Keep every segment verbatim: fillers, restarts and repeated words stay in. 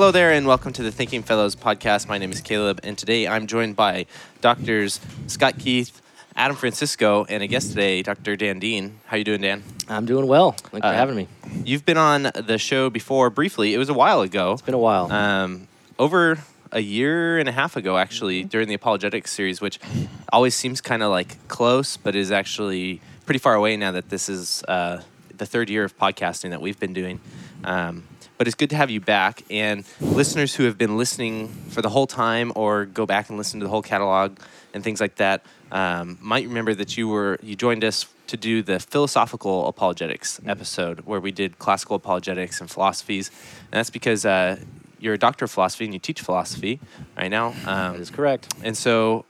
Hello there, and welcome to the Thinking Fellows podcast. My name is Caleb, and today I'm joined by Doctors Scott Keith, Adam Francisco, and a guest today, Doctor Dan Dean. How you doing, Dan? I'm doing well. Thanks uh, for having me. You've been on the show before briefly. It was a while ago. It's been a while. Um, over a year and a half ago, actually, mm-hmm. during the Apologetics series, which always seems kind of like close, but is actually pretty far away now that this is uh, the third year of podcasting that we've been doing. Um, But it's good to have you back. And listeners who have been listening for the whole time or go back and listen to the whole catalog and things like that um, might remember that you were you joined us to do the philosophical apologetics episode where we did classical apologetics and philosophies. And that's because uh, you're a doctor of philosophy and you teach philosophy right now. Um, that is correct. And so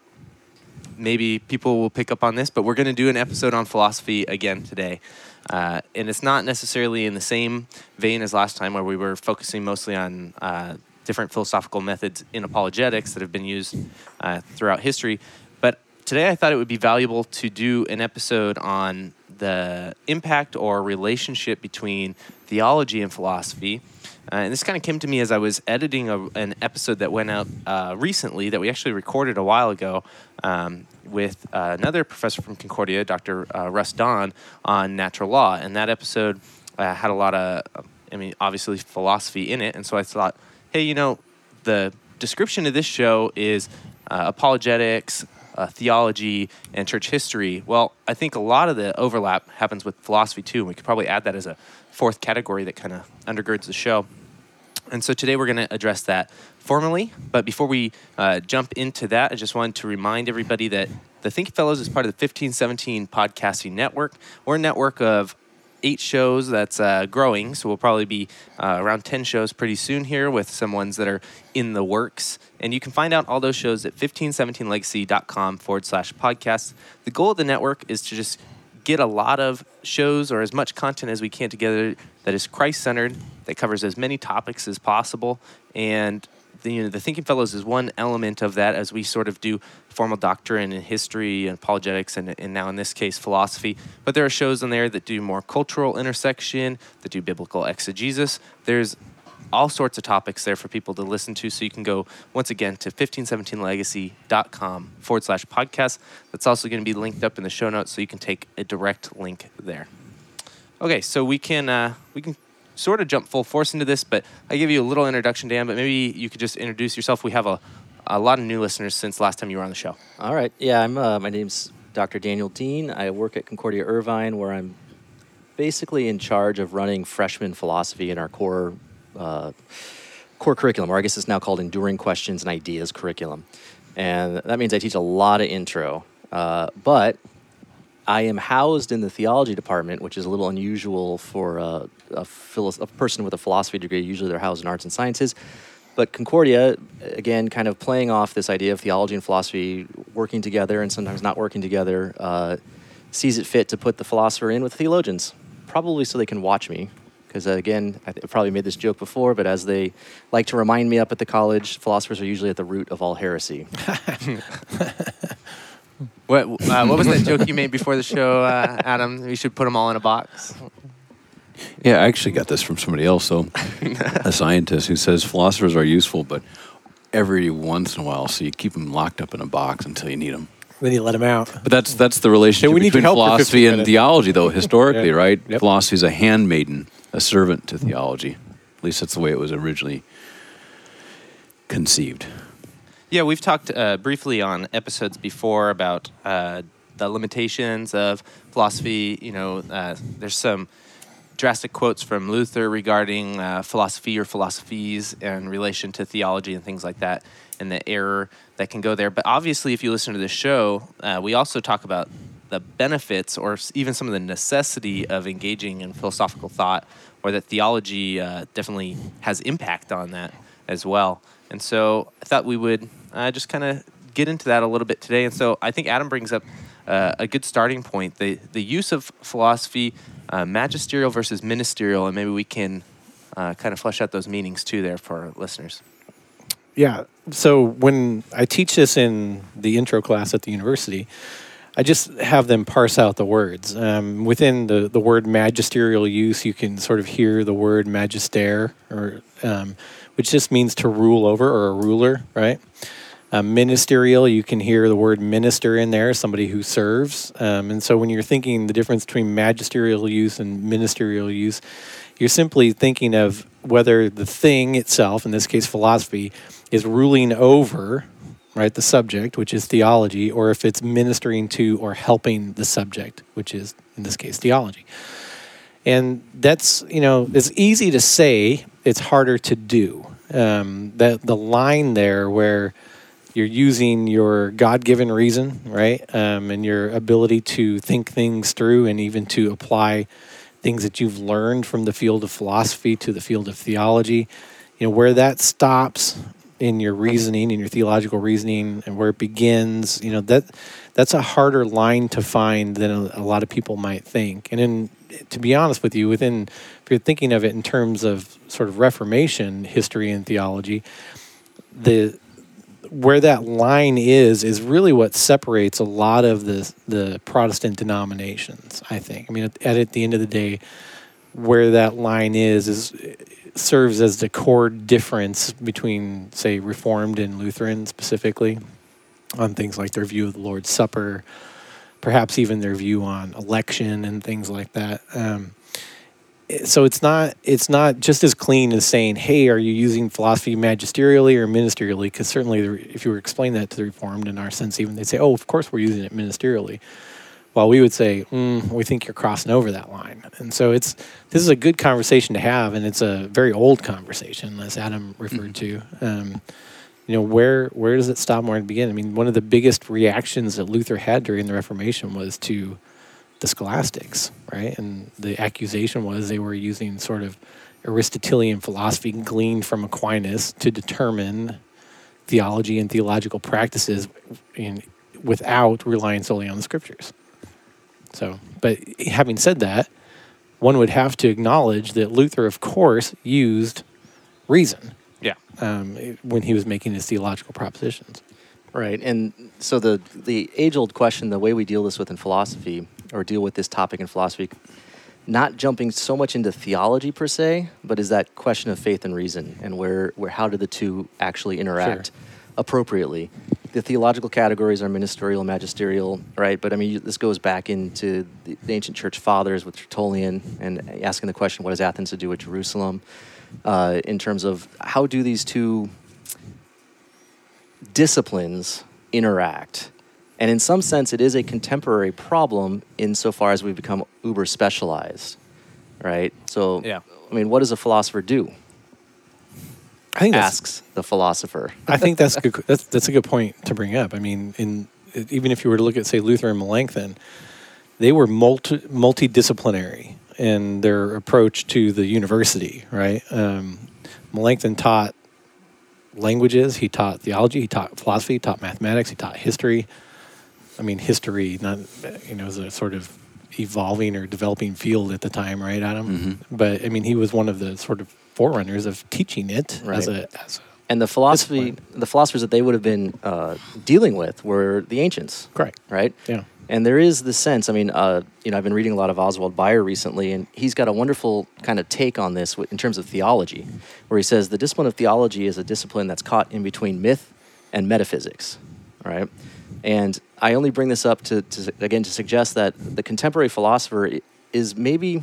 maybe people will pick up on this, but we're going to do an episode on philosophy again today. Uh, and it's not necessarily in the same vein as last time where we were focusing mostly on uh, different philosophical methods in apologetics that have been used uh, throughout history. But today I thought it would be valuable to do an episode on the impact or relationship between theology and philosophy. Uh, and this kind of came to me as I was editing a, an episode that went out uh, recently that we actually recorded a while ago um, with uh, another professor from Concordia, Doctor Uh, Russ Don, on natural law. And that episode uh, had a lot of, I mean, obviously philosophy in it. And so I thought, hey, you know, the description of this show is uh, apologetics, uh, theology, and church history. Well, I think a lot of the overlap happens with philosophy too. And we could probably add that as a fourth category that kind of undergirds the show. And so today we're going to address that formally. But before we uh, jump into that, I just wanted to remind everybody that the Thinking Fellows is part of the fifteen seventeen Podcasting Network. We're a network of eight shows that's uh, growing, so we'll probably be uh, around ten shows pretty soon here with some ones that are in the works. And you can find out all those shows at fifteen seventeen legacy dot com forward slash podcasts. The goal of the network is to just get a lot of shows or as much content as we can together that is Christ-centered, that covers as many topics as possible. And the, you know, the Thinking Fellows is one element of that as we sort of do formal doctrine and history and apologetics and, and now in this case philosophy. But there are shows in there that do more cultural intersection, that do biblical exegesis. There's all sorts of topics there for people to listen to. So you can go, once again, to fifteen seventeen legacy dot com forward slash podcast. That's also going to be linked up in the show notes, so you can take a direct link there. Okay, so we can uh, we can sort of jump full force into this, but I gave you a little introduction, Dan, but maybe you could just introduce yourself. We have a, a lot of new listeners since last time you were on the show. All right. Yeah, I'm. Uh, my name's Doctor Daniel Dean. I work at Concordia Irvine, where I'm basically in charge of running freshman philosophy in our core Uh, core curriculum, or I guess it's now called Enduring Questions and Ideas curriculum. And that means I teach a lot of intro. Uh, but I am housed in the theology department, which is a little unusual for uh, a, philo- a person with a philosophy degree. Usually they're housed in arts and sciences. But Concordia, again, kind of playing off this idea of theology and philosophy working together and sometimes not working together, uh, sees it fit to put the philosopher in with theologians, probably so they can watch me. Because, uh, again, I've probably made this joke before, but as they like to remind me up at the college, philosophers are usually at the root of all heresy. what uh, what was that joke you made before the show, uh, Adam? We should put them all in a box. Yeah, I actually got this from somebody else, so a scientist who says philosophers are useful, but every once in a while, so you keep them locked up in a box until you need them. Then you let them out. But that's that's the relationship hey, we need between your help philosophy and minutes. theology, though, historically, yeah. right? Yep. Philosophy is a handmaiden, a servant to theology. At least that's the way it was originally conceived. Yeah, we've talked uh, briefly on episodes before about uh, the limitations of philosophy. You know, uh, there's some drastic quotes from Luther regarding uh, philosophy or philosophies in relation to theology and things like that, and the error that can go there. But obviously, if you listen to the show, uh, we also talk about the benefits or even some of the necessity of engaging in philosophical thought, or that theology uh, definitely has impact on that as well. And so I thought we would uh, just kind of get into that a little bit today. And so I think Adam brings up uh, a good starting point, the, the use of philosophy, uh, magisterial versus ministerial, and maybe we can uh, kind of flesh out those meanings too there for our listeners. Yeah, so when I teach this in the intro class at the university, I just have them parse out the words. Um, within the, the word magisterial use, you can sort of hear the word magister, or um, which just means to rule over or a ruler, right? Uh, ministerial, you can hear the word minister in there, somebody who serves. Um, and so when you're thinking the difference between magisterial use and ministerial use, you're simply thinking of whether the thing itself, in this case philosophy, is ruling over, right, the subject, which is theology, or if it's ministering to or helping the subject, which is, in this case, theology. And that's, you know, it's easy to say, it's harder to do. Um, that the line there where you're using your God-given reason, right, um, and your ability to think things through and even to apply things that you've learned from the field of philosophy to the field of theology, you know, where that stops in your reasoning, in your theological reasoning, and where it begins, you know, that that's a harder line to find than a, a lot of people might think. And in, to be honest with you, within, if you're thinking of it in terms of sort of Reformation history and theology, the where that line is is really what separates a lot of the the Protestant denominations, I think. I mean, at, at the end of the day, where that line is is serves as the core difference between, say, Reformed and Lutheran specifically, on things like their view of the Lord's Supper, perhaps even their view on election and things like that. Um, so it's not it's not just as clean as saying, hey, are you using philosophy magisterially or ministerially? Because certainly if you were explaining that to the Reformed, in our sense even, they'd say, oh, of course we're using it ministerially. While we would say, mm, we think you're crossing over that line. And so it's this is a good conversation to have, and it's a very old conversation, as Adam referred to. Um, you know, where where does it stop and where does it begin? I mean, one of the biggest reactions that Luther had during the Reformation was to the scholastics, right? And the accusation was they were using sort of Aristotelian philosophy gleaned from Aquinas to determine theology and theological practices in, without relying solely on the scriptures. So, but having said that, one would have to acknowledge that Luther, of course, used reason. Yeah. Um, when he was making his theological propositions. Right, and so the the age-old question, the way we deal this with in philosophy, or deal with this topic in philosophy, not jumping so much into theology per se, but is that question of faith and reason, and where, where how do the two actually interact Sure. appropriately? The theological categories are ministerial and magisterial, right? But I mean, this goes back into the, the ancient church fathers with Tertullian and asking the question, what does Athens to do with Jerusalem? Uh, in terms of how do these two disciplines interact? And in some sense, it is a contemporary problem insofar as we've become uber specialized, right? So, Yeah. I mean, what does a philosopher do? I think that's, Asks the philosopher. I think that's good. That's that's a good point to bring up. I mean, in even if you were to look at, say, Luther and Melanchthon, they were multi multidisciplinary in their approach to the university, right? Um, Melanchthon taught languages, he taught theology, he taught philosophy, he taught mathematics, he taught history. I mean, history, not, you know, was a sort of evolving or developing field at the time, right, Adam? Mm-hmm. But, I mean, he was one of the sort of forerunners of teaching it Right. as a... As a And the philosophy, Discipline. the philosophers that they would have been uh, dealing with were the ancients, correct, right? yeah. And there is the sense, I mean, uh, you know, I've been reading a lot of Oswald Bayer recently, and he's got a wonderful kind of take on this w- in terms of theology, where he says the discipline of theology is a discipline that's caught in between myth and metaphysics, right? And I only bring this up to, to again, to suggest that the contemporary philosopher i- is maybe,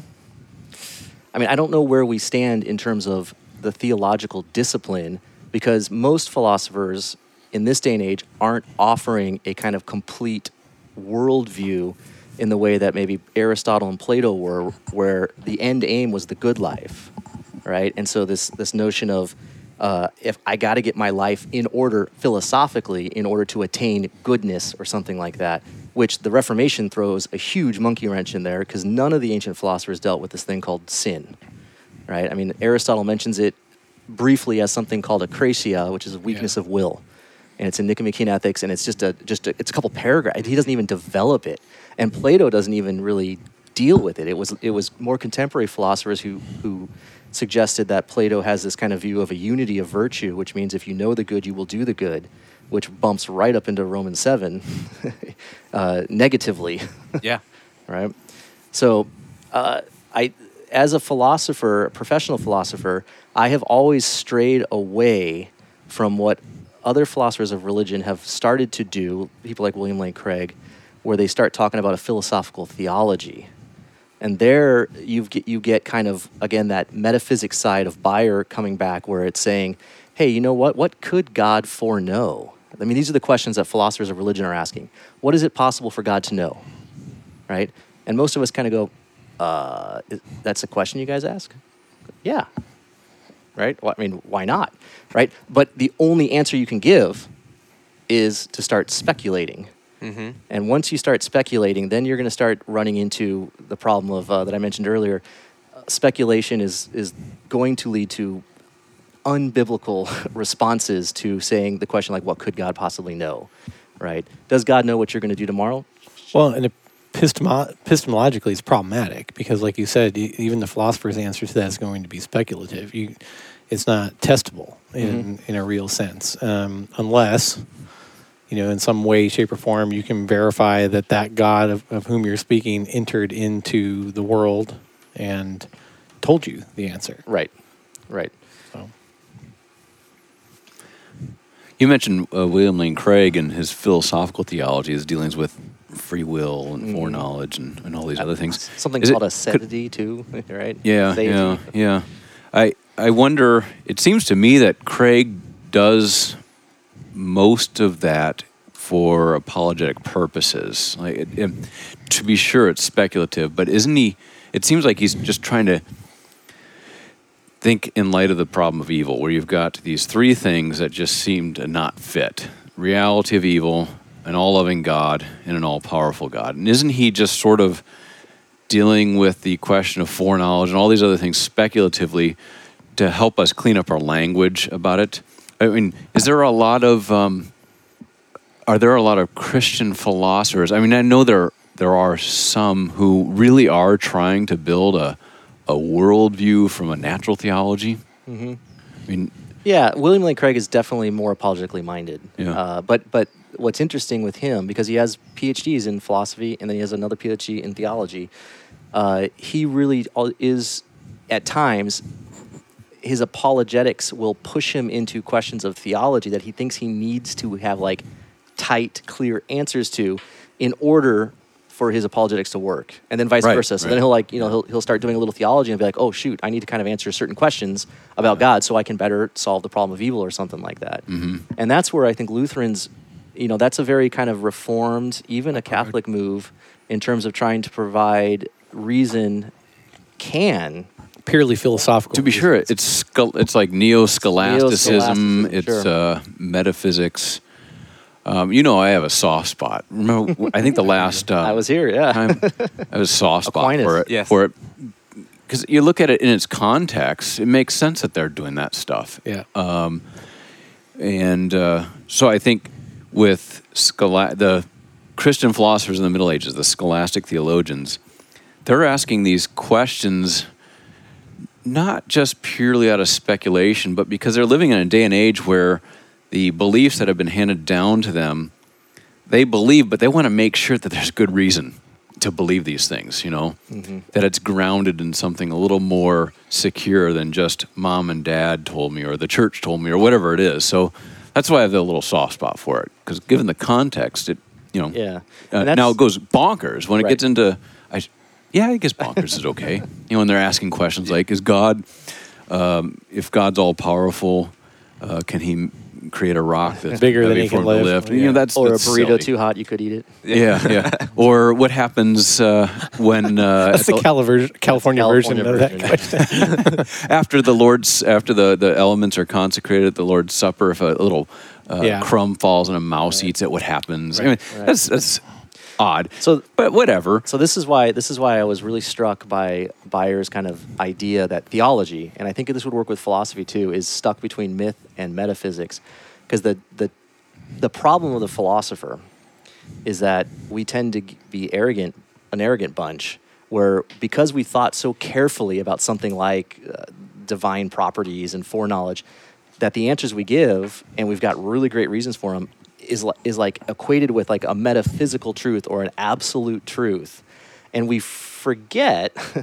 I mean, I don't know where we stand in terms of the theological discipline, because most philosophers in this day and age aren't offering a kind of complete worldview in the way that maybe Aristotle and Plato were, where the end aim was the good life, right? And so this this notion of uh, if I got to get my life in order philosophically in order to attain goodness or something like that, which the Reformation throws a huge monkey wrench in there, because none of the ancient philosophers dealt with this thing called sin, right? I mean, Aristotle mentions it briefly as something called akrasia, which is a weakness Yeah. of will. And it's in Nicomachean Ethics, and it's just a just a, it's a couple paragraphs. He doesn't even develop it, and Plato doesn't even really deal with it. It was it was more contemporary philosophers who who suggested that Plato has this kind of view of a unity of virtue, which means if you know the good, you will do the good, which bumps right up into Romans seven uh, negatively. Yeah. Right? So, uh, I, as a philosopher, a professional philosopher, I have always strayed away from what other philosophers of religion have started to do, people like William Lane Craig, where they start talking about a philosophical theology. And there you get, you get kind of, again, that metaphysics side of Beyer coming back where it's saying, hey, you know what? What could God foreknow? I mean, these are the questions that philosophers of religion are asking. What is it possible for God to know? Right? And most of us kind of go, uh, that's a question you guys ask? Yeah. Right? Well, I mean, why not? Right? But the only answer you can give is to start speculating. Mm-hmm. And once you start speculating, then you're going to start running into the problem of uh, that I mentioned earlier. Uh, speculation is is going to lead to unbiblical responses to saying the question like, what could God possibly know? Right? Does God know what you're going to do tomorrow? Well, and epistemo- epistemologically, it's problematic because, like you said, e- even the philosopher's answer to that is going to be speculative. You, it's not testable in, mm-hmm. in a real sense, um, unless, you know, in some way, shape, or form, you can verify that that God of, of whom you're speaking entered into the world and told you the answer. Right, right. So. You mentioned uh, William Lane Craig and his philosophical theology, his dealings with free will and mm. foreknowledge and, and all these other things. Something Is called it, aseity, too, right? Yeah, Aseity. yeah, yeah. I I wonder. It seems to me that Craig does most of that for apologetic purposes. Like, it, it, to be sure, it's speculative, but isn't he? It seems like he's just trying to think in light of the problem of evil, where you've got these three things that just seem to not fit: reality of evil, an all-loving God, and an all-powerful God. And isn't he just sort of dealing with the question of foreknowledge and all these other things speculatively to help us clean up our language about it? I mean, is there a lot of um, are there a lot of Christian philosophers? I mean, I know there there are some who really are trying to build a a worldview from a natural theology. Mm-hmm. I mean, yeah, William Lane Craig is definitely more apologetically minded. Yeah. Uh, but but what's interesting with him, because he has P H Ds in philosophy and then he has another P H D in theology, uh, he really is at times. His apologetics will push him into questions of theology that he thinks he needs to have like tight, clear answers to in order for his apologetics to work, and then vice right, versa. So right. then he'll like, you know, he'll he'll start doing a little theology and be like, oh shoot, I need to kind of answer certain questions about God so I can better solve the problem of evil or something like that. Mm-hmm. And that's where I think Lutherans, you know, that's a very kind of reformed, even a Catholic move in terms of trying to provide reason can. Purely philosophical. To be sure, it's schol- it's like neo-scholasticism. Neo-scholasticism, It's sure. uh, metaphysics. Um, you know, I have a soft spot. Remember, I think the last uh, I was here, yeah. time, I have a soft spot Aquinas. for it. Yes. For it, because you look at it in its context, it makes sense that they're doing that stuff. Yeah. Um, and uh, so I think with schola- the Christian philosophers in the Middle Ages, the scholastic theologians, they're asking these questions not just purely out of speculation, but because they're living in a day and age where the beliefs that have been handed down to them, they believe, but they want to make sure that there's good reason to believe these things, you know, mm-hmm. that it's grounded in something a little more secure than just mom and dad told me or the church told me or whatever it is. So that's why I have a little soft spot for it, because given the context, it, you know, Yeah. uh, now it goes bonkers when it Right. gets into, I, yeah, I guess bonkers is okay. You know, when they're asking questions like, is God, um, if God's all powerful, uh, can he create a rock that's Bigger than heavy he for can him to lift? lift? Yeah. You know, that's Or that's a burrito silly. too hot, you could eat it. Yeah, yeah. Or what happens uh, when uh, That's at the Cali- ver- California, California version of that version. question. after the Lord's after the, the elements are consecrated at the Lord's Supper, if a little uh, Yeah. crumb falls and a mouse eats it, what happens? I mean, Right. that's that's odd. So But whatever. So this is why this is why I was really struck by Bayer's kind of idea that theology, and I think this would work with philosophy too, is stuck between myth and metaphysics, because the the the problem with the philosopher is that we tend to be arrogant, an arrogant bunch, where because we thought so carefully about something like uh, divine properties and foreknowledge, that the answers we give, and we've got really great reasons for them, is li- is like equated with like a metaphysical truth or an absolute truth, and we forget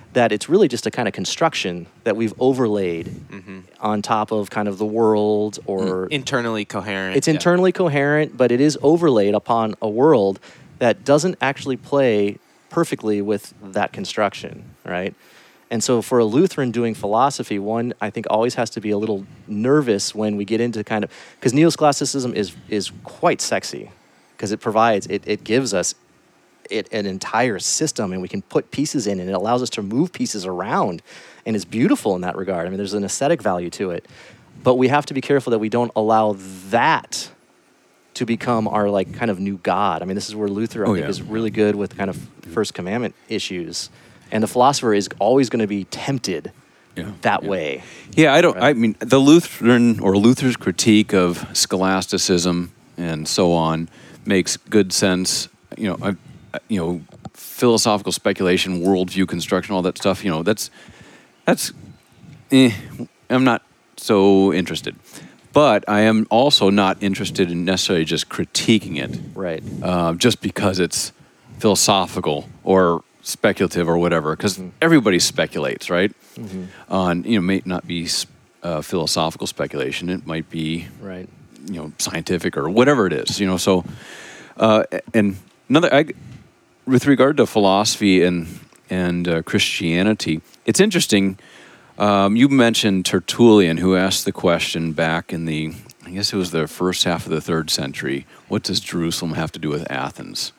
that it's really just a kind of construction that we've overlaid Mm-hmm. on top of kind of the world or Internally coherent. it's yeah. internally coherent, but it is overlaid upon a world that doesn't actually play perfectly with that construction, right? And so for a Lutheran doing philosophy, one, I think, always has to be a little nervous when we get into kind of, because neo-scholasticism is is quite sexy, because it provides, it, it gives us it, an entire system, and we can put pieces in, and it allows us to move pieces around, and it's beautiful in that regard. I mean, there's an aesthetic value to it. But we have to be careful that we don't allow that to become our, like, kind of new God. I mean, this is where Luther, I Oh, think, yeah. is really good with kind of First Commandment issues. And the philosopher is always going to be tempted Yeah, that yeah. way. Yeah, I don't. Right. I mean, the Lutheran or Luther's critique of scholasticism and so on makes good sense. You know, I, I- you know, philosophical speculation, worldview construction, all that stuff. You know, that's that's. Eh, I'm not so interested, but I am also not interested in necessarily just critiquing it, Right. uh, just because it's philosophical or speculative or whatever, because everybody speculates, right? On, you know, may not be uh, philosophical speculation. It might be, Right. you know, scientific or whatever it is, you know. So, uh, and another, I, with regard to philosophy and and uh, Christianity, it's interesting. Um, you mentioned Tertullian, who asked the question back in the, I guess it was the first half of the third century, what does Jerusalem have to do with Athens?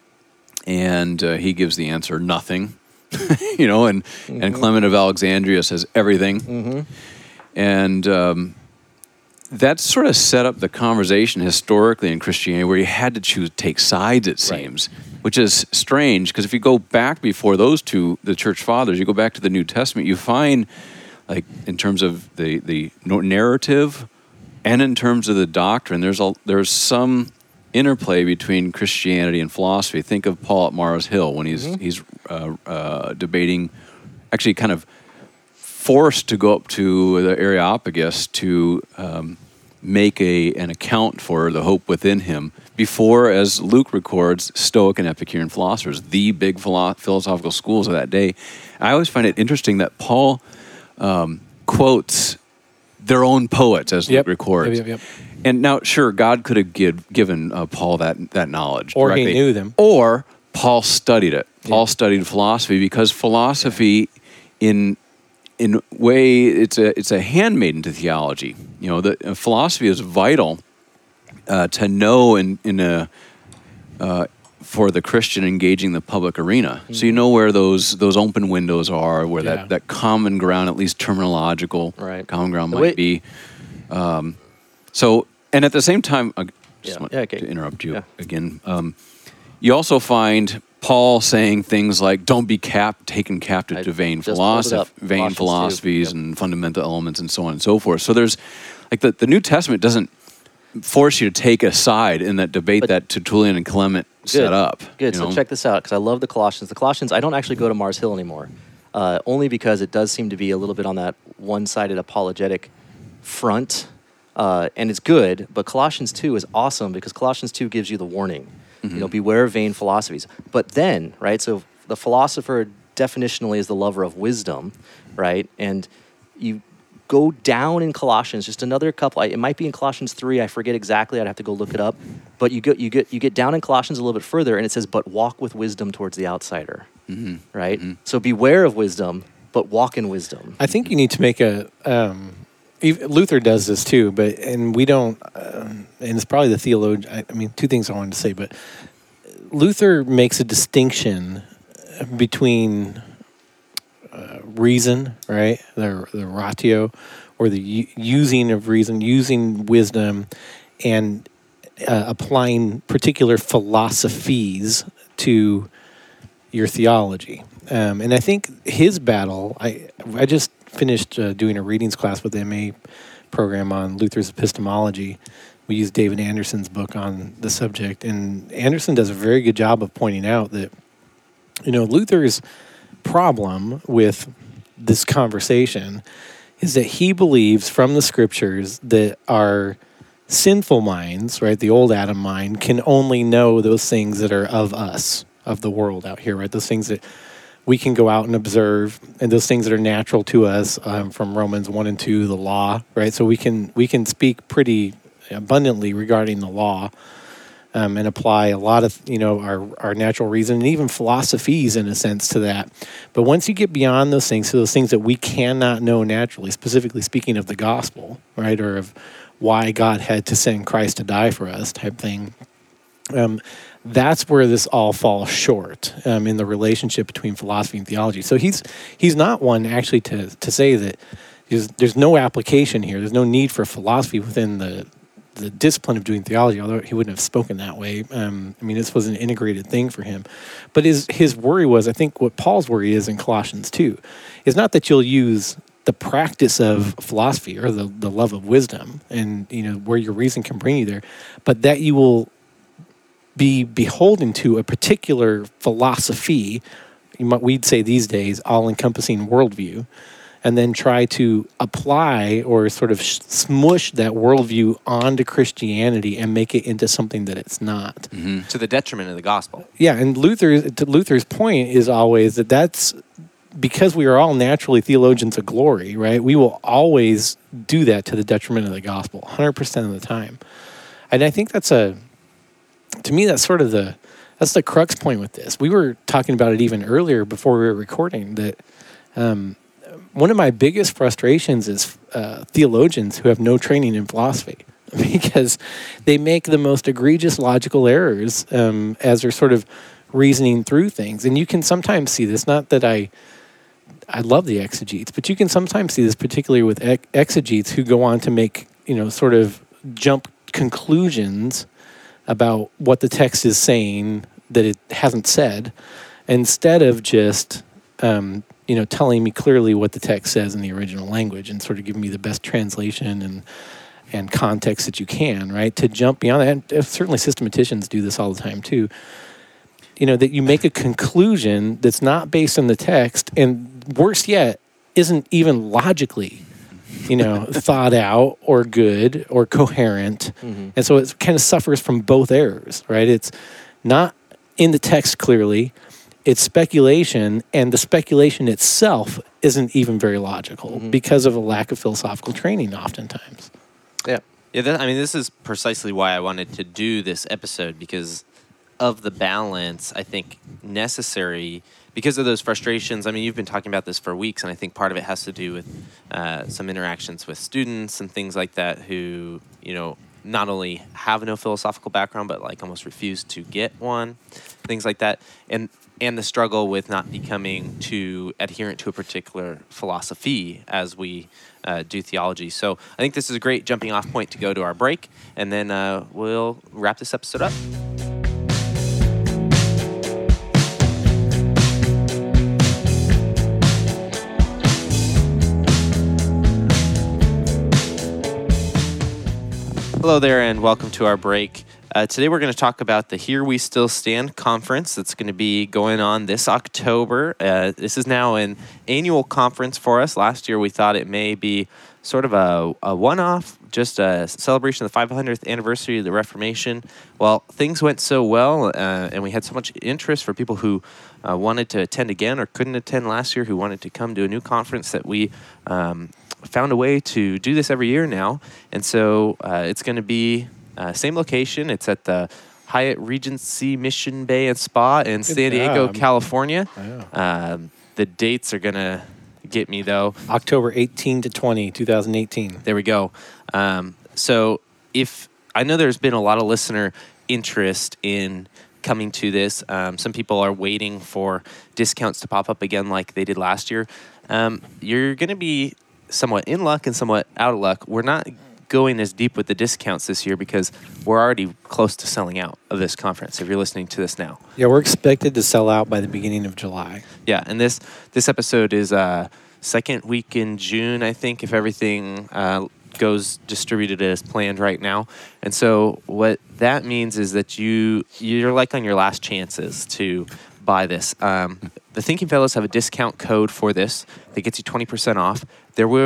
And uh, he gives the answer, nothing. you know, and, Mm-hmm. and Clement of Alexandria says everything. And um, that sort of set up the conversation historically in Christianity, where you had to choose, take sides, it seems, which is strange, because if you go back before those two, the church fathers, you go back to the New Testament, you find, like, in terms of the, the narrative and in terms of the doctrine, there's a, there's some interplay between Christianity and philosophy. Think of Paul at Mars Hill when he's he's uh, uh, debating, actually kind of forced to go up to the Areopagus to um, make a an account for the hope within him before, as Luke records, Stoic and Epicurean philosophers, the big philo- philosophical schools of that day. I always find it interesting that Paul um, quotes their own poets, as Yep. Luke records. Yep, yep, yep. And now, sure, God could have give, given uh, Paul that that knowledge, Or he directly. knew them. Or Paul studied it. Paul studied philosophy, because philosophy, in in way, it's a it's a handmaiden to theology. You know, the uh, philosophy is vital uh, to know in in a uh, for the Christian engaging the public arena. So you know where those those open windows are, where Yeah. that, that common ground, at least terminological Right. common ground, The might way- be. Um, so, and at the same time, I just Yeah. want Yeah, okay. to interrupt you Yeah. again. Um, you also find Paul saying things like, "Don't be cap taken captive I to vain just pulled it up. philosophy, vain Colossians two. philosophies, Yep. and fundamental elements, and so on and so forth." So there's, like, the, the New Testament doesn't force you to take a side in that debate But- that Tertullian and Clement set up. Good. you So know? check this out, because I love the Colossians. The Colossians, I don't actually go to Mars Hill anymore, uh, only because it does seem to be a little bit on that one-sided apologetic front, uh, and it's good. But Colossians two is awesome, because Colossians two gives you the warning. You know, beware of vain philosophies. But then, right? So the philosopher definitionally is the lover of wisdom, right? And you go down in Colossians, just another couple. It might be in Colossians three. I forget exactly. I'd have to go look it up. But you get you get you get down in Colossians a little bit further, and it says, "But walk with wisdom towards the outsider." Right. So beware of wisdom, but walk in wisdom. I think you need to make a. Um, ev- Luther does this too, but and we don't. Um, and it's probably the theologian. I, I mean, two things I wanted to say, but Luther makes a distinction between uh, reason, right, the the ratio, or the u- using of reason, using wisdom, and uh, applying particular philosophies to your theology. Um, and I think his battle, I I just finished uh, doing a readings class with the M A program on Luther's epistemology. We used David Anderson's book on the subject, and Anderson does a very good job of pointing out that, you know, Luther's problem with this conversation is that he believes from the scriptures that our sinful minds, right, the old Adam mind, can only know those things that are of us, of the world out here, right? Those things that we can go out and observe, and those things that are natural to us um, from Romans one and two, the law, right? So we can we can speak pretty abundantly regarding the law um, and apply a lot of, you know, our, our natural reason and even philosophies in a sense to that. But once you get beyond those things, so those things that we cannot know naturally, specifically speaking of the gospel, right, or of why God had to send Christ to die for us type thing, um, that's where this all falls short um, in the relationship between philosophy and theology. So he's he's not one actually to to say that there's, there's no application here. There's no need for philosophy within the the discipline of doing theology, although he wouldn't have spoken that way. Um, I mean, this was an integrated thing for him. But his his worry was, I think what Paul's worry is in Colossians two, is not that you'll use the practice of philosophy or the, the love of wisdom and, you know, where your reason can bring you there, but that you will be beholden to a particular philosophy, you might, we'd say these days, all-encompassing worldview, and then try to apply or sort of sh- smush that worldview onto Christianity and make it into something that it's not. Mm-hmm. To the detriment of the gospel. Yeah, and Luther, to Luther's point is always that that's because we are all naturally theologians of glory, right? We will always do that to the detriment of the gospel, one hundred percent of the time. And I think that's a... To me, that's sort of the that's the crux point with this. We were talking about it even earlier before we were recording that um, one of my biggest frustrations is uh, theologians who have no training in philosophy because they make the most egregious logical errors um, as they're sort of reasoning through things. And you can sometimes see this, not that I I love the exegetes, but you can sometimes see this particularly with ex- exegetes who go on to make, you know, sort of jump conclusions about what the text is saying that it hasn't said, instead of just, um, you know, telling me clearly what the text says in the original language and sort of giving me the best translation and and context that you can, right? To jump beyond that, and certainly systematicians do this all the time too. You know, that you make a conclusion that's not based on the text, and worse yet, isn't even logically you know, thought out or good or coherent. Mm-hmm. And so it kind of suffers from both errors, right? It's not in the text clearly, it's speculation, and the speculation itself isn't even very logical mm-hmm. because of a lack of philosophical training oftentimes. Yeah. Yeah, that, I mean, this is precisely why I wanted to do this episode, because of the balance, I think, necessary because of those frustrations. I mean, you've been talking about this for weeks, and I think part of it has to do with uh, some interactions with students and things like that who, you know, not only have no philosophical background, but like almost refuse to get one, things like that. And and the struggle with not becoming too adherent to a particular philosophy as we uh, do theology. So I think this is a great jumping off point to go to our break, and then uh, we'll wrap this episode up. Hello there, and welcome to our break. Uh, today we're going to talk about the Here We Still Stand conference that's going to be going on this October. Uh, this is now an annual conference for us. Last year we thought it may be sort of a, a one-off, just a celebration of the five hundredth anniversary of the Reformation. Well, things went so well, uh, and we had so much interest for people who uh, wanted to attend again or couldn't attend last year, who wanted to come to a new conference, that we um, found a way to do this every year now. And so uh, it's going to be uh, same location. It's at the Hyatt Regency Mission Bay and Spa in Good San Diego, job. California. Um, the dates are going to get me, though. October eighteenth to twentieth, twenty eighteen. There we go. Um, so if I know there's been a lot of listener interest in coming to this. Um, some people are waiting for discounts to pop up again like they did last year. Um, you're going to be somewhat in luck and somewhat out of luck. We're not going as deep with the discounts this year because we're already close to selling out of this conference, if you're listening to this now. Yeah, we're expected to sell out by the beginning of July. Yeah, and this this episode is uh, second week in June, I think, if everything uh, goes distributed as planned right now. And so what that means is that you, you're like on your last chances to buy this. Um, the Thinking Fellows have a discount code for this that gets you twenty percent off. There will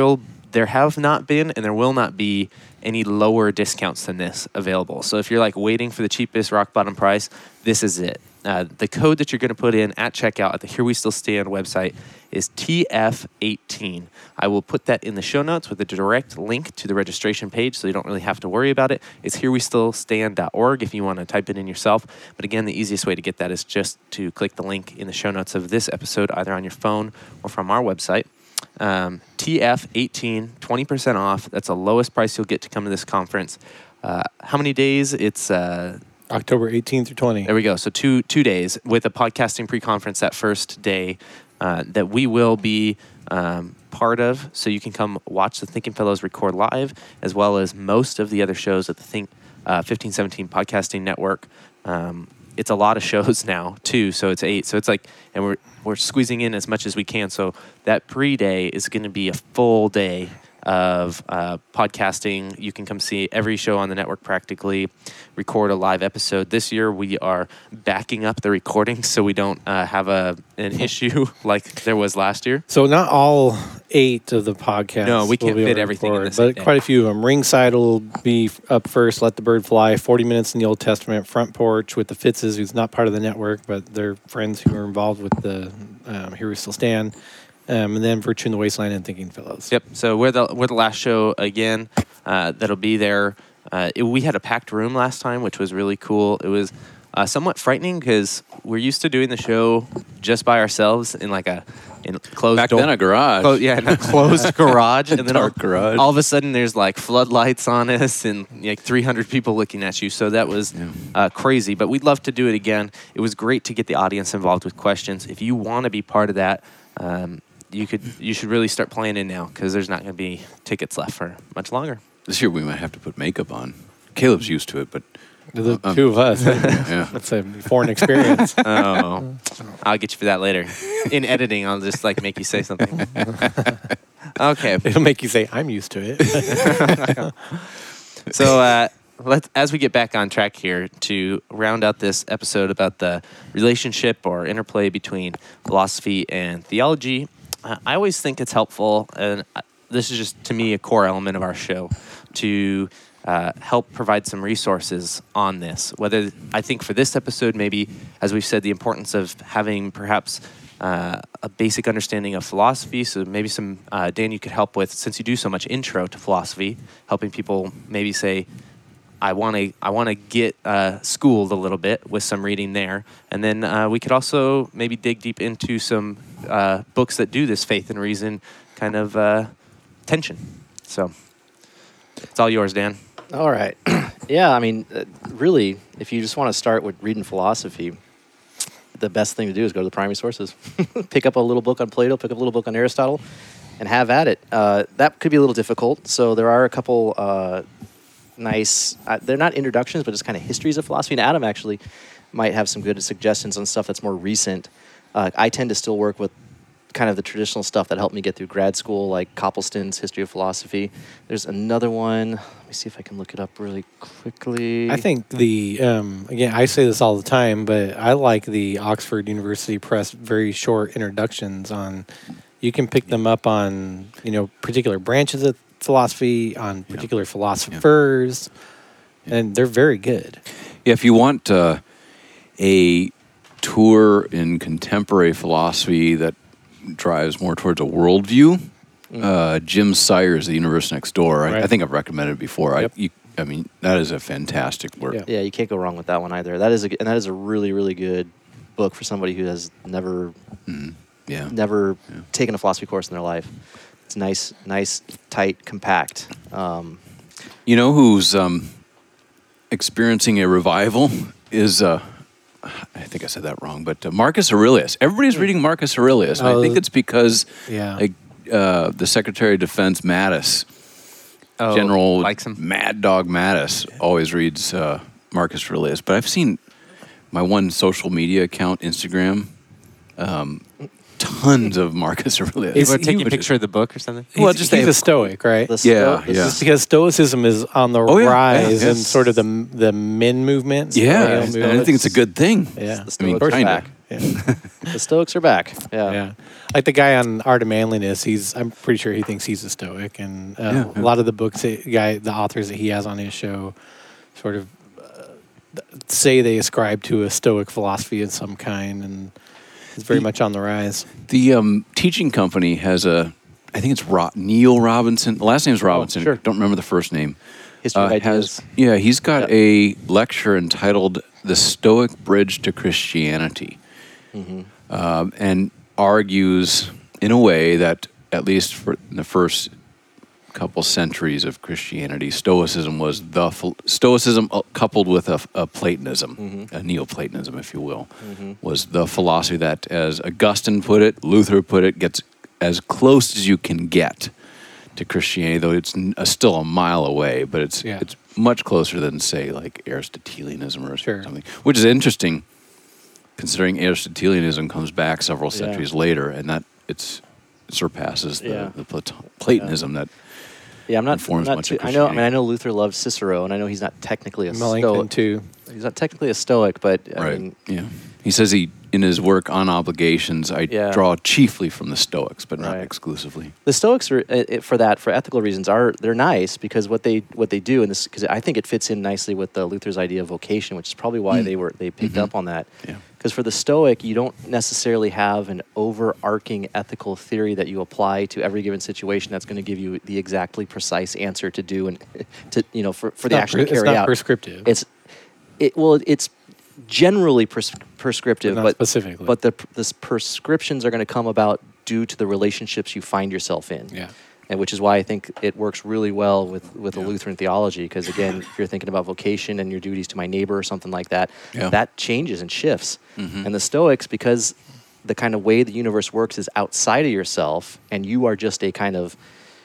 there have not been and there will not be any lower discounts than this available. So if you're like waiting for the cheapest rock bottom price, this is it. Uh, the code that you're going to put in at checkout at the Here We Still Stand website is T F eighteen. I will put that in the show notes with a direct link to the registration page, so you don't really have to worry about it. It's here we still stand dot org if you want to type it in yourself. But again, the easiest way to get that is just to click the link in the show notes of this episode, either on your phone or from our website. Um, T F eighteen, twenty percent off. That's the lowest price you'll get to come to this conference. Uh, how many days? It's... Uh, October eighteenth through twentieth. There we go. So two two days with a podcasting pre-conference that first day uh, that we will be um, part of. So you can come watch the Thinking Fellows record live, as well as most of the other shows at the Think uh, fifteen seventeen Podcasting Network. Um, it's a lot of shows now too. So it's eight. So it's like, and we're we're squeezing in as much as we can. So that pre-day is going to be a full day of uh, podcasting. You can come see every show on the network practically, record a live episode. This year we are backing up the recording so we don't uh, have a an issue like there was last year. So not all eight of the podcasts. No, we can't will be fit able to everything in record, the same but day. quite a few of them. Ringside will be up first. Let the Bird Fly. Forty minutes in the Old Testament. Front Porch with the Fitzes, who's not part of the network, but they're friends who are involved with the um, Here We Still Stand. Um, and then Virtue in the Wasteland and Thinking Fellows. Yep. So we're the we're the last show again. Uh, that'll be there. Uh, it, we had a packed room last time, which was really cool. It was uh, somewhat frightening because we're used to doing the show just by ourselves in like a in closed Back door. then, a garage. Clo- yeah, in a closed garage, and then all, Dark garage. all of a sudden there's like floodlights on us and like three hundred people looking at you. So that was Yeah. uh, crazy. But we'd love to do it again. It was great to get the audience involved with questions. If you want to be part of that. Um, You could, you should really start planning now because there's not going to be tickets left for much longer. This year we might have to put makeup on. Caleb's used to it, but The Um, two of us. yeah. That's a foreign experience. Oh, I'll get you for that later. In editing, I'll just like make you say something. Okay. It'll make you say, I'm used to it. So uh, let's, as we get back on track here to round out this episode about the relationship or interplay between philosophy and theology, uh, I always think it's helpful, and uh, this is just to me a core element of our show, to uh, help provide some resources on this. Whether I think for this episode, maybe as we've said, the importance of having perhaps uh, a basic understanding of philosophy. So maybe some uh, Dan, you could help with, since you do so much intro to philosophy, helping people maybe say, I want to I want to get uh, schooled a little bit with some reading there, and then uh, we could also maybe dig deep into some uh, books that do this faith and reason kind of uh, tension. So it's all yours, Dan. All right. Yeah, I mean, uh, really, if you just want to start with reading philosophy, the best thing to do is go to the primary sources. Pick up a little book on Plato, pick up a little book on Aristotle, and have at it. Uh, that could be a little difficult. So there are a couple uh, nice, uh, they're not introductions, but just kind of histories of philosophy. And Adam actually might have some good suggestions on stuff that's more recent. Uh, I tend to still work with kind of the traditional stuff that helped me get through grad school, like Copleston's History of Philosophy. There's another one. Let me see if I can look it up really quickly. I think the, um, again, I say this all the time, but I like the Oxford University Press very short introductions on, you can pick them up on, you know, particular branches of philosophy, on particular philosophers, and they're very good. Yeah, if you want uh, a tour in contemporary philosophy that drives more towards a worldview, Mm. uh, Jim Sayers, The Universe Next Door. I, Right. I think I've recommended it before. Yep. I, you, I mean, that is a fantastic work. Yeah. Yeah, you can't go wrong with that one either. That is a, and that is a really, really good book for somebody who has never, Mhm. Yeah. never Yeah. taken a philosophy course in their life. It's nice, nice, tight, compact. Um, You know who's um, experiencing a revival is, uh, I think I said that wrong, but uh, Marcus Aurelius. Everybody's reading Marcus Aurelius, and I Oh, think it's because yeah. like, uh, the Secretary of Defense, Mattis, Oh, General likes him. Mad Dog Mattis, always reads uh, Marcus Aurelius. But I've seen my one social media account, Instagram, um, tons of Marcus Aurelius. Is People are he- taking a which is- picture of the book or something. Well, He's, just he's they- a Stoic, right? the Yeah, Sto- yeah. this is- Because Stoicism is on the Oh, yeah, rise yeah, and yes. sort of the the Min movement. Yeah, Male and movement. I think it's a good thing. Yeah. the I mean, Stoics kinda. back. Yeah. The Stoics are back. Yeah. Yeah, like the guy on Art of Manliness. He's I'm pretty sure he thinks he's a Stoic, and uh, Yeah, yeah. a lot of the books, that guy, the authors that he has on his show, sort of uh, say they ascribe to a Stoic philosophy of some kind, and it's very The- much on the rise. The um, teaching company has a, I think it's Ro- Neil Robinson. The last name's Robinson. sure. Don't remember the first name. History of Uh, Ideas. has, yeah, he's got Yeah. a lecture entitled "The Stoic Bridge to Christianity," Mm-hmm. um, and argues in a way that, at least for the first couple centuries of Christianity, Stoicism was the phil- Stoicism uh, coupled with a, a Platonism, Mm-hmm. a Neoplatonism, if you will, was the philosophy that, as Augustine put it, Luther put it, gets as close as you can get to Christianity, though it's n- uh, still a mile away, but it's Yeah. it's much closer than, say, like Aristotelianism or Sure. something, which is interesting, considering Aristotelianism comes back several Yeah. centuries later, and that it's it surpasses the, Yeah. the Plato- Platonism that. Yeah, I'm not. informs not much too, of I know. I mean, Christianity. I know Luther loved Cicero, and I know he's not technically a Melanchthon Stoic. too. He's not technically a Stoic, but I Right. mean, yeah. He says he in his work on obligations, I Yeah. draw chiefly from the Stoics, but not Right. exclusively. the Stoics are uh, it, for that for ethical reasons are they're nice because what they what they do and this because I think it fits in nicely with the Luther's idea of vocation, which is probably why they were they picked Mhm. up on that. Yeah. Because for the Stoic, you don't necessarily have an overarching ethical theory that you apply to every given situation that's going to give you the exactly precise answer to do and to you know for, for the Not action pre- to carry it's not out. prescriptive. It's it well it's generally pres- prescriptive, But not but specifically. But the the prescriptions are going to come about due to the relationships you find yourself in. Yeah. And which is why I think it works really well with, with Yeah. a Lutheran theology. Because again, if you're thinking about vocation and your duties to my neighbor or something like that, Yeah. that changes and shifts. Mhm. And the Stoics, because the kind of way the universe works is outside of yourself, and you are just a kind of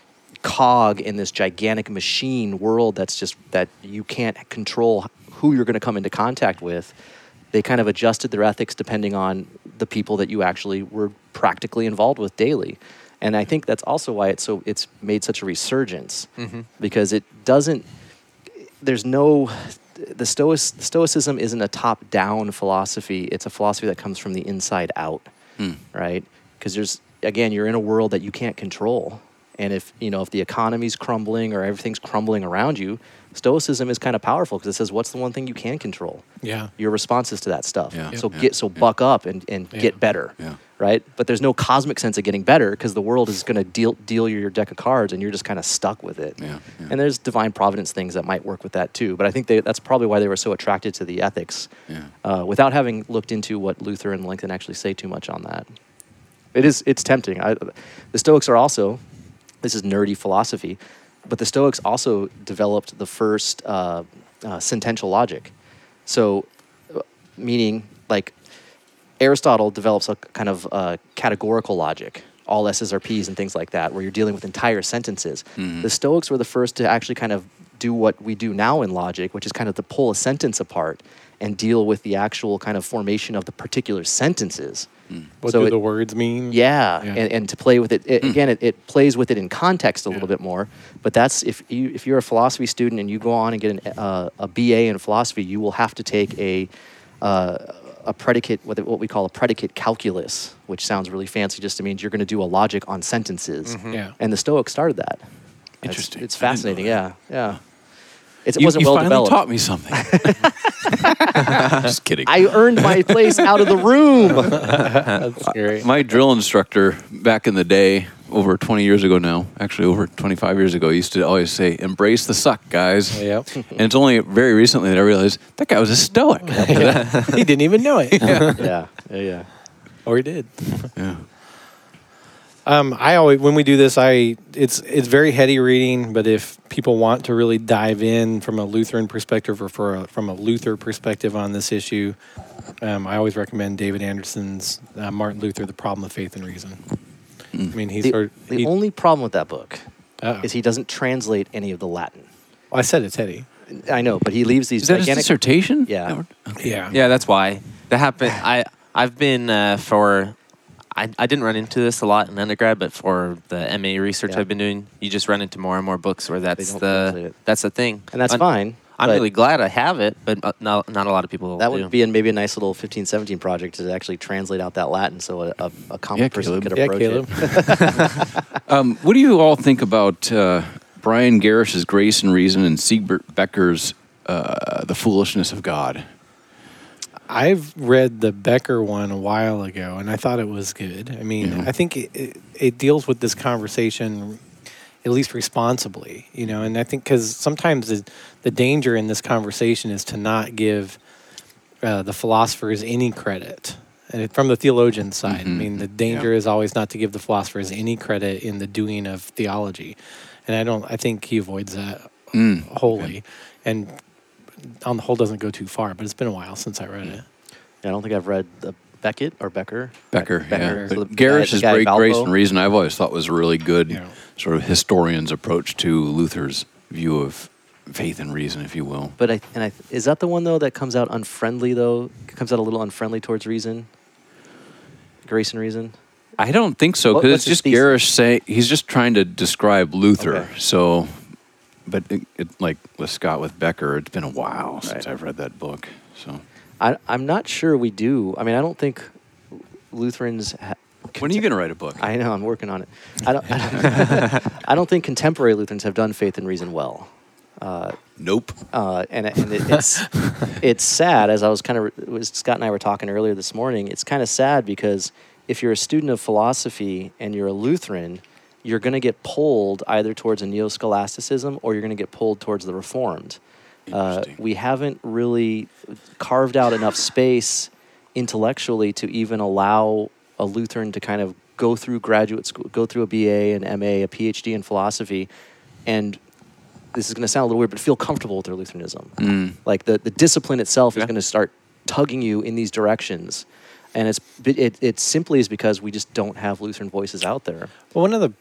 cog in this gigantic machine world that's just that you can't control who you're going to come into contact with. They kind of adjusted their ethics depending on the people that you actually were practically involved with daily. And I think that's also why it's so it's made such a resurgence because it doesn't there's no the Stoic, Stoicism isn't a top-down philosophy. It's a philosophy that comes from the inside out, Hmm. right? Because there's again, you're in a world that you can't control, and if you know if the economy's crumbling or everything's crumbling around you, Stoicism is kind of powerful because it says, "What's the one thing you can control?" Yeah. Your responses to that stuff. Yeah. So Yeah. get so buck up and, and Yeah. get better. Yeah. Right? But there's no cosmic sense of getting better because the world is going to deal deal you your deck of cards and you're just kind of stuck with it. Yeah, yeah. And there's divine providence things that might work with that too. But I think they, that's probably why they were so attracted to the ethics Yeah. uh, without having looked into what Luther and Melanchthon actually say too much on that. It is it's tempting. I, the Stoics are also this is nerdy philosophy, but the Stoics also developed the first uh, uh, sentential logic. So, uh, meaning like Aristotle develops a kind of uh, categorical logic, all S's are P's and things like that, where you're dealing with entire sentences. Mhm. The Stoics were the first to actually kind of do what we do now in logic, which is kind of to pull a sentence apart and deal with the actual kind of formation of the particular sentences. What So do it- the words mean? Yeah, Yeah. And, and to play with it, it again, it, it plays with it in context a little bit more. But that's if you if you're a philosophy student and you go on and get an, uh, a B A in philosophy, you will have to take a uh, a predicate, what what we call a predicate calculus, which sounds really fancy. Just means you're going to do a logic on sentences. Yeah. And the Stoics started that. It's- Interesting. It's, I didn't know fascinating. that. Yeah, yeah. It's, it You, wasn't you well finally developed. taught me something. Just kidding. I earned my place out of the room. That's scary. My drill instructor back in the day, over twenty years ago now, actually over twenty-five years ago, used to always say, "Embrace the suck, guys." Yep. And it's only very recently that I realized that guy was a stoic. He didn't even know it. yeah, yeah, yeah. Or he did. Yeah. Um, I always when we do this, I it's it's very heady reading. But if people want to really dive in from a Lutheran perspective or for a, from a Luther perspective on this issue, um, I always recommend David Anderson's uh, Martin Luther: The Problem of Faith and Reason. I mean, he's The, sort the he, only problem with that book uh, is he doesn't translate any of the Latin. I said it's heady. I know, but he leaves these Is that his gigantic. dissertation? Yeah. Yeah. Yeah, that's why that happened. I I've been uh, for. I, I didn't run into this a lot in undergrad, but for the M A research Yeah. I've been doing, you just run into more and more books where that's don't the translate it. that's the thing, And that's Un- fine. I'm But- really glad I have it, but uh, not, not a lot of people That do. would be a, maybe a nice little fifteen seventeen project to actually translate out that Latin so a, a, a common Yeah, person Caleb. could Yeah, approach Caleb. it. Um, what do you all think about uh, Brian Gerrish's Grace and Reason and Siegbert Becker's uh, The Foolishness of God? I've read the Becker one a while ago, and I thought it was good. I mean, Yeah. I think it, it, it deals with this conversation at least responsibly, you know. And I think because sometimes the, the danger in this conversation is to not give uh, the philosophers any credit. And it, from the theologian side, I Mhm. mean, the danger is always not to give the philosophers any credit in the doing of theology. And I don't. I think he avoids that Mm, wholly, and on the whole doesn't go too far. But it's been a while since I read it. Yeah, I don't think I've read the Beckett or Becker. Becker, Becker. yeah. So But the guy- Gerrish's the guy Great Valpo. Grace and Reason I've always thought was a really good Yeah. sort of historian's approach to Luther's view of faith and reason, if you will. But I and I is that the one though that comes out unfriendly though? Comes out a little unfriendly towards reason. Grace and Reason. I don't think so What- because what's it's just his thesis? Gerrish say he's just trying to describe Luther. Okay. So, but it, it, like with Scott with Becker, it's been a while since Right. I've read that book. So, I I'm not sure we do. I mean, I don't think Lutherans. Ha- when are you going to write a book? I know I'm working on it. I don't. I don't, I don't think contemporary Lutherans have done faith and reason well. Uh, Nope. uh, and and it, it's it's sad. As I was kind of was Scott and I were talking earlier this morning. It's kind of sad because if you're a student of philosophy and you're a Lutheran, you're going to get pulled either towards a neo-scholasticism or you're going to get pulled towards the Reformed. Uh, Interesting. we haven't really carved out enough space intellectually to even allow a Lutheran to kind of go through graduate school, go through a B A, an M A, a P H D in philosophy, and this is going to sound a little weird, but feel comfortable with their Lutheranism. Mm. Like the, the discipline itself is Yeah. going to start tugging you in these directions. And it's it, it simply is because we just don't have Lutheran voices out there. Well, one of the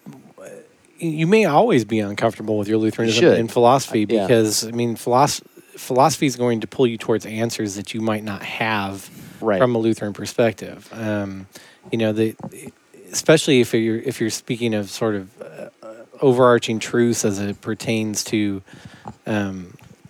you may always be uncomfortable with your Lutheranism should. in philosophy Uh, yeah. because I mean, philosophy philosophy is going to pull you towards answers that you might not have Right. from a Lutheran perspective. Um, you know, the especially if you're if you're speaking of sort of uh, overarching truths as it pertains to um,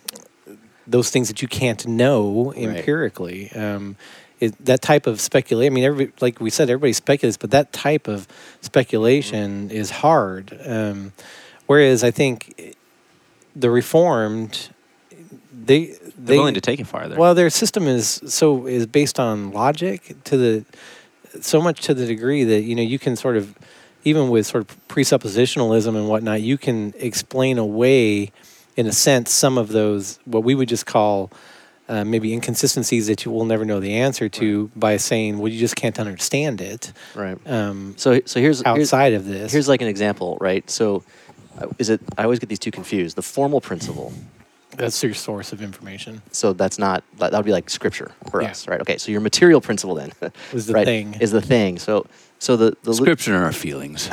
those things that you can't know Right. empirically. Um, it, that type of speculation. I mean, every, like we said, everybody speculates, but that type of speculation is hard. Um, whereas I think the Reformed, they They're they willing to take it farther. well, their system is so is based on logic to the so much to the degree that you know you can sort of even with sort of presuppositionalism and whatnot, you can explain away, in a sense, some of those what we would just call uh, maybe inconsistencies that you will never know the answer to by saying, well, you just can't understand it. Right. Um, So so here's here's, outside of this, here's like an example, right? So uh, is it? I always get these two confused. The formal principle. that's your source of information. So that's not that that would be like scripture for Yeah. us, right? Okay. So your material principle then Is the right, thing. is the thing. So so the the Lu- Scripture are our feelings.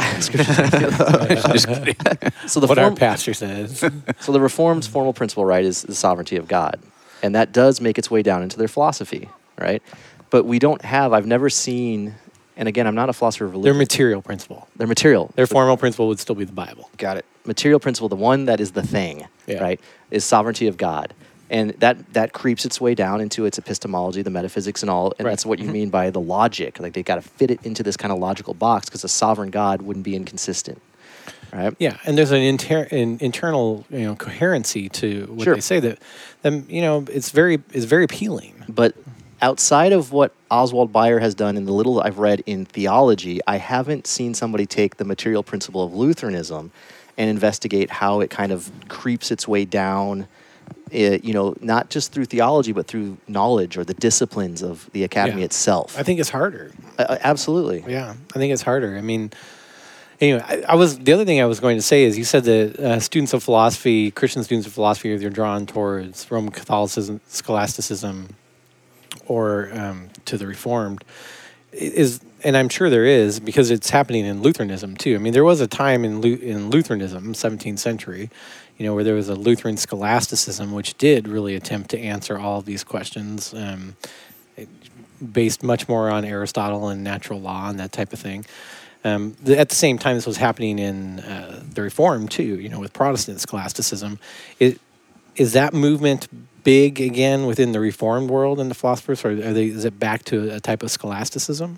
Just kidding. so the What our form, pastor says. so the Reformed's formal principle, right, is the sovereignty of God, and that does make its way down into their philosophy, right? But we don't have. I've never seen. And again, I'm not a philosopher of Their religion. material principle. Their material. Their formal principle would still be the Bible. Got it. Material principle, the one that is the thing, Yeah. right, is sovereignty of God. And that, that creeps its way down into its epistemology, the metaphysics and all. And Right. that's what you mean by the logic. Like they got to fit it into this kind of logical box because a sovereign God wouldn't be inconsistent, right? Yeah, and there's an, inter- an internal, you know, coherency to what Sure. they say that, them, you know, it's very, it's very appealing. But outside of what Oswald Bayer has done in the little I've read in theology, I haven't seen somebody take the material principle of Lutheranism and investigate how it kind of creeps its way down, uh, you know, not just through theology, but through knowledge or the disciplines of the academy Yeah. itself. I think it's harder. Uh, uh, absolutely. Yeah, I think it's harder. I mean, anyway, I, I was the other thing I was going to say is you said that uh, students of philosophy, Christian students of philosophy, they're drawn towards Roman Catholicism, scholasticism, or um, to the Reformed. Is and I'm sure there is because it's happening in Lutheranism too. I mean, there was a time in Lu- in Lutheranism, seventeenth century, you know, where there was a Lutheran scholasticism, which did really attempt to answer all of these questions, um, it- based much more on Aristotle and natural law and that type of thing. Um, the, at the same time, this was happening in uh, the Reformed too. You know, with Protestant scholasticism, it is that movement big again within the Reformed world and the philosophers, or are they, is it back to a type of scholasticism?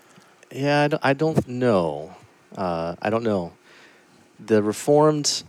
Yeah, I don't, I don't know. Uh, I don't know. The Reformed...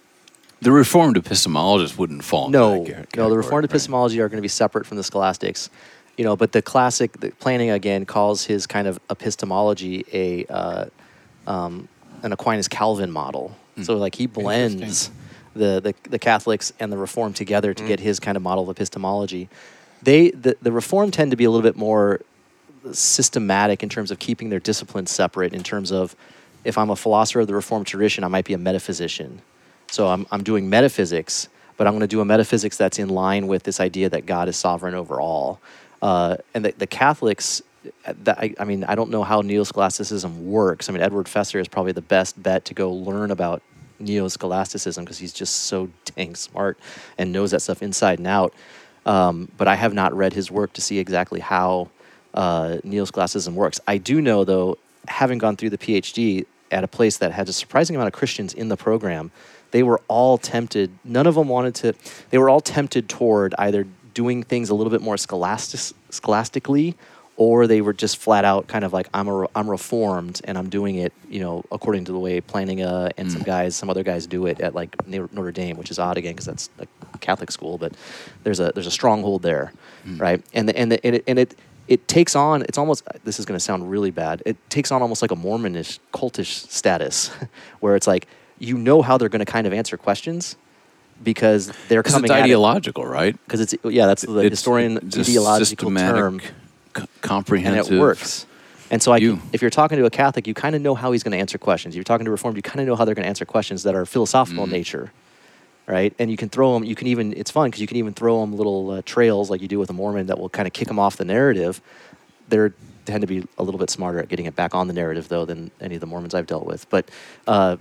The Reformed epistemologists wouldn't fall into No, that ca- no. The category, Reformed right? epistemology are going to be separate from the scholastics, you know. But the classic the Planning again calls his kind of epistemology a uh, um, an Aquinas Calvin model. Mm. So like he blends the, the the Catholics and the Reformed together to Mm. get his kind of model of epistemology. They the the Reformed tend to be a little bit more systematic in terms of keeping their disciplines separate. In terms of, if I'm a philosopher of the Reformed tradition, I might be a metaphysician. So I'm I'm doing metaphysics, but I'm going to do a metaphysics that's in line with this idea that God is sovereign over all. Uh, and the, the Catholics, that, I, I mean, I don't know how neo-scholasticism works. I mean, Edward Fesser is probably the best bet to go learn about neo-scholasticism because he's just so dang smart and knows that stuff inside and out. Um, but I have not read his work to see exactly how uh, neo-scholasticism works. I do know, though, having gone through the PhD at a place that had a surprising amount of Christians in the program, they were all tempted. None of them wanted to. They were all tempted toward either doing things a little bit more scholastic, scholastically, or they were just flat out kind of like, I'm a, I'm reformed and I'm doing it, you know, according to the way Planninga and Mm. some guys, some other guys do it at like Notre Dame, which is odd again because that's a Catholic school, but there's a there's a stronghold there, Mm. right? And the, and the, and it, and it it takes on. It's almost. This is going to sound really bad. It takes on almost like a Mormonish cultish status, where it's like, you know how they're going to kind of answer questions because they're Because coming it's at ideological, right? Because it's yeah, that's the It's historian just ideological systematic, term, c- and comprehensive. it works. And so, I You. can, if you're talking to a Catholic, you kind of know how he's going to answer questions. If you're talking to a Reformed, you kind of know how they're going to answer questions that are philosophical in Mm. nature, right? And you can throw them. You can even. It's fun because you can even throw them little uh, trails like you do with a Mormon that will kind of kick them off the narrative. They're tend to be a little bit smarter at getting it back on the narrative though than any of the Mormons I've dealt with. But uh,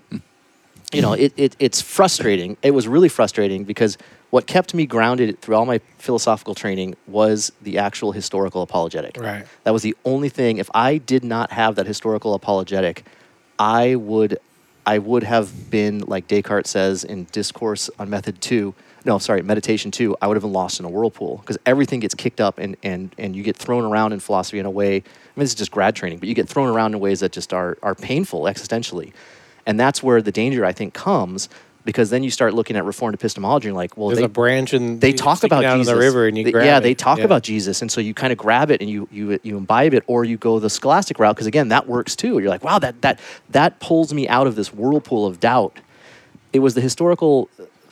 you know, it, it it's frustrating. It was really frustrating because what kept me grounded through all my philosophical training was the actual historical apologetic. Right. That was the only thing. If I did not have that historical apologetic, I would I would have been, like Descartes says in Discourse on Method two, no, sorry, Meditation two, I would have been lost in a whirlpool because everything gets kicked up and, and, and you get thrown around in philosophy in a way, I mean, this is just grad training, but you get thrown around in ways that just are, are painful existentially. And that's where the danger, I think, comes because then you start looking at Reformed epistemology and like, well, There's they, a branch and they talk about out Jesus. of the river and you They- grab yeah, it. they talk Yeah. about Jesus, and so you kind of grab it and you you you imbibe it, or you go the scholastic route because again, that works too. You're like, wow, that that that pulls me out of this whirlpool of doubt. It was the historical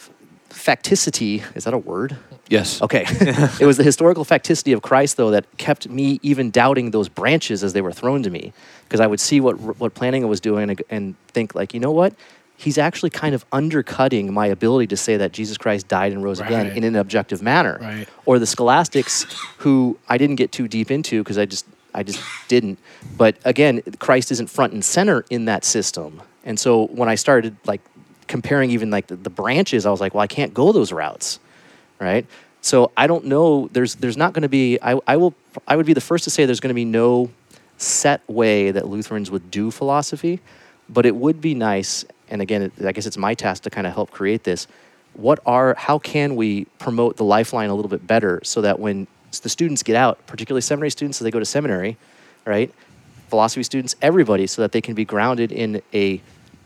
facticity. Is that a word? Yes. Okay. It was the historical facticity of Christ, though, that kept me even doubting those branches as they were thrown to me, because I would see what what Planninga was doing and, and think like, you know what? He's actually kind of undercutting my ability to say that Jesus Christ died and rose again Right. in an objective manner. Right. Or the scholastics, who I didn't get too deep into because I just I just didn't. But again, Christ isn't front and center in that system. And so when I started like comparing even like the, the branches, I was like, well, I can't go those routes, right? So I don't know. There's there's not going to be. I I will. I would be the first to say there's going to be no set way that Lutherans would do philosophy, but it would be nice. And again, it, I guess it's my task to kind of help create this. What are? How can we promote the lifeline a little bit better so that when the students get out, particularly seminary students as they go to seminary, right? Philosophy students, everybody, so that they can be grounded in a.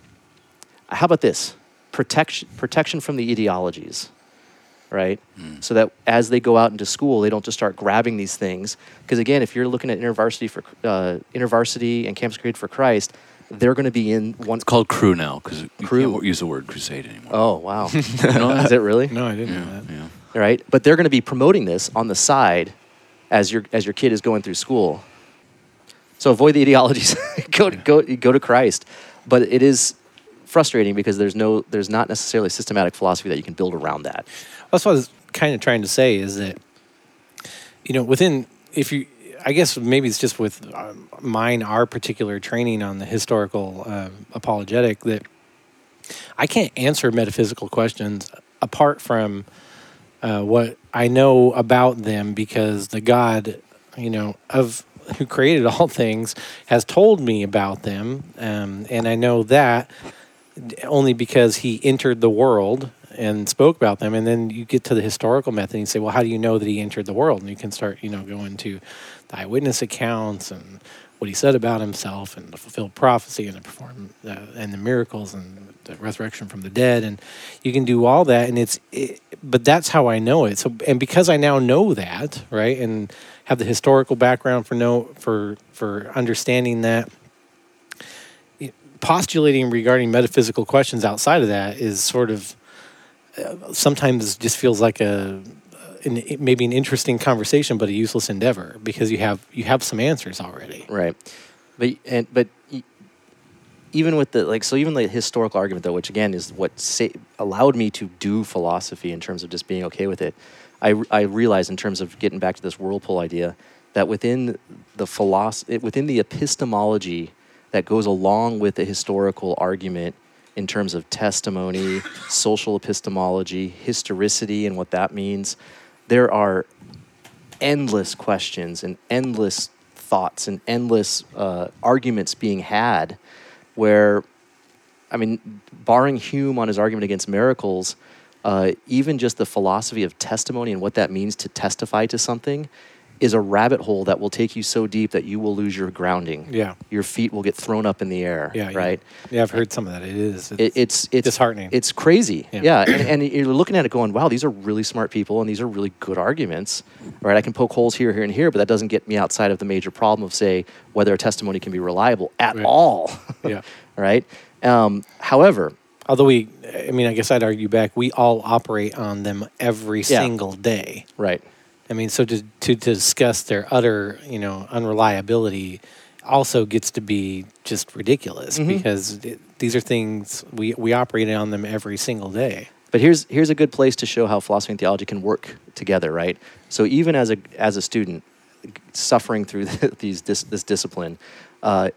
How about this? Protection protection from the ideologies. Right? Mm. So that as they go out into school, they don't just start grabbing these things. Because again, if you're looking at InterVarsity for uh, InterVarsity and Campus Crusade for Christ, they're going to be in one. It's called crew now because you Crew. can't use the word crusade anymore. Oh wow! You know that? Is it really? No, I didn't Yeah, know that. yeah. Right? But they're going to be promoting this on the side as your as your kid is going through school. So avoid the ideologies. go to, go go to Christ. But it is frustrating because there's no there's not necessarily systematic philosophy that you can build around that. That's what I was kind of trying to say is that, you know, within, if you, I guess maybe it's just with um, mine, our particular training on the historical uh, apologetic, that I can't answer metaphysical questions apart from uh, what I know about them, because the God, you know, of who created all things has told me about them. Um, and I know that only because he entered the world and spoke about them. And then you get to the historical method and you say, well, how do you know that he entered the world? And you can start, you know, going to the eyewitness accounts and what he said about himself and the fulfilled prophecy and the perform uh, and the miracles and the resurrection from the dead. And you can do all that. And it's, it, but that's how I know it. So, and because I now know that, right, and have the historical background for know for for understanding that, postulating regarding metaphysical questions outside of that is sort of uh, sometimes just feels like a an, maybe an interesting conversation, but a useless endeavor because you have you have some answers already. Right, but and but even with the like, so even the historical argument though, which again is what say, allowed me to do philosophy in terms of just being okay with it. I I realized in terms of getting back to this whirlpool idea that within the philosophy, within the epistemology that goes along with the historical argument in terms of testimony, social epistemology, historicity, and what that means, there are endless questions and endless thoughts and endless uh, arguments being had where, I mean, barring Hume on his argument against miracles, uh, even just the philosophy of testimony and what that means to testify to something is a rabbit hole that will take you so deep that you will lose your grounding. Yeah. Your feet will get thrown up in the air, Yeah, right? Yeah, yeah I've heard some of that. It is. It's, It, it's it's disheartening. It's crazy. Yeah. Yeah, and, and you're looking at it going, wow, these are really smart people and these are really good arguments, right? I can poke holes here, here, and here, but that doesn't get me outside of the major problem of, say, whether a testimony can be reliable at Right. all, Yeah. right? Um, however, Although we, I mean, I guess I'd argue back, we all operate on them every Yeah. single day. right, I mean, so to, to discuss their utter, you know, unreliability also gets to be just ridiculous Mhm. because it, these are things we, we operate on them every single day. but here's here's a good place to show how philosophy and theology can work together, right? So even as a as a student suffering through these this, this discipline, uh,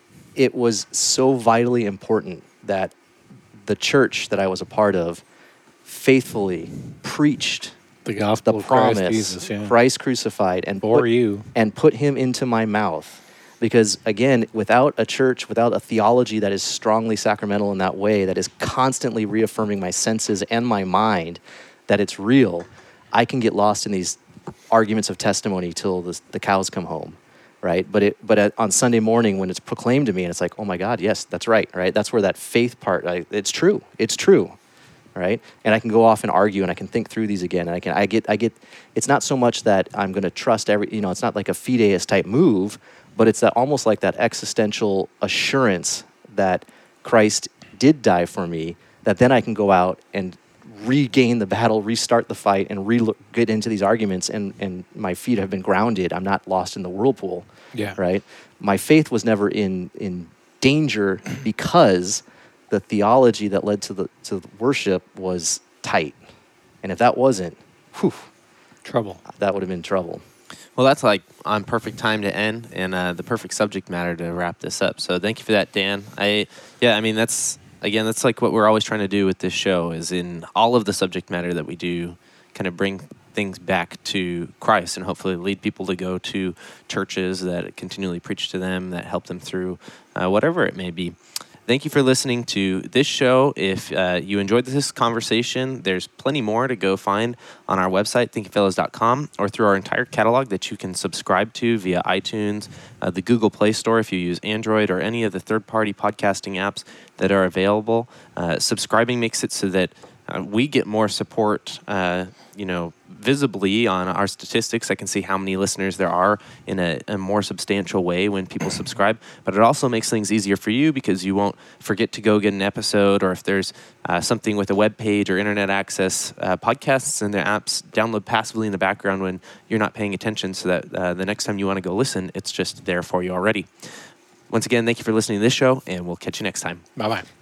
it was so vitally important that the church that I was a part of faithfully preached The gospel the of promise, Christ Jesus, yeah. Christ crucified, and For put, you. and put him into my mouth. Because again, without a church, without a theology that is strongly sacramental in that way, that is constantly reaffirming my senses and my mind that it's real, I can get lost in these arguments of testimony till the, the cows come home, right? But it, but at, on Sunday morning when it's proclaimed to me, and it's like, oh my God, yes, that's right, right? That's where that faith part, I, it's true, it's true. Right, and I can go off and argue, and I can think through these again. And I can, I get, I get. It's not so much that I'm going to trust every, you know, it's not like a fideist type move, but it's that almost like that existential assurance that Christ did die for me. That then I can go out and regain the battle, restart the fight, and re get into these arguments, and and my feet have been grounded. I'm not lost in the whirlpool. Yeah. Right. My faith was never in in danger because the theology that led to the to the worship was tight, and if that wasn't, whew, Trouble. that would have been trouble. Well, that's like on perfect time to end and uh, the perfect subject matter to wrap this up. So thank you for that, Dan. I yeah, I mean that's again that's like what we're always trying to do with this show is in all of the subject matter that we do, kind of bring things back to Christ and hopefully lead people to go to churches that continually preach to them, that help them through uh, whatever it may be. Thank you for listening to this show. If uh, you enjoyed this conversation, there's plenty more to go find on our website, thinking fellows dot com, or through our entire catalog that you can subscribe to via iTunes, uh, the Google Play Store if you use Android, or any of the third-party podcasting apps that are available. Uh, subscribing makes it so that uh, we get more support, uh, you know, visibly on our statistics. I can see how many listeners there are in a, a more substantial way when people subscribe, but it also makes things easier for you because you won't forget to go get an episode, or if there's uh, something with a web page or internet access, uh, podcasts and their apps download passively in the background when you're not paying attention, so that uh, the next time you want to go listen, it's just there for you already. Once again, thank you for listening to this show, and we'll catch you next time. Bye-bye.